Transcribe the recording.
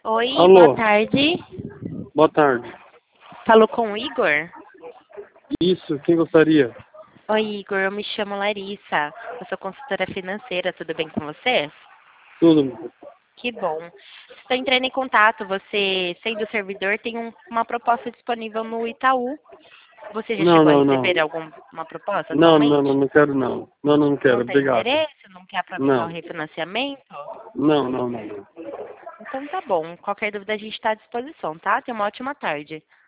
Oi, boa Alô, tarde. boa tarde. Falou com o Igor? Isso, quem gostaria? Oi, Igor, eu me chamo Larissa. Eu sou consultora financeira, tudo bem com você? Tudo. Que bom. Estou entrando em contato. Você, sendo servidor, tem uma proposta disponível no Itaú. Você já Não, chegou a não, receber não. alguma proposta Não, não, atualmente? não, não quero não. Não, não quero, Não tem obrigado. interesse? Não quer aproveitar o Não, refinanciamento? não, não, não. Então tá bom. Qualquer dúvida a gente está à disposição, tá? Tenha uma ótima tarde.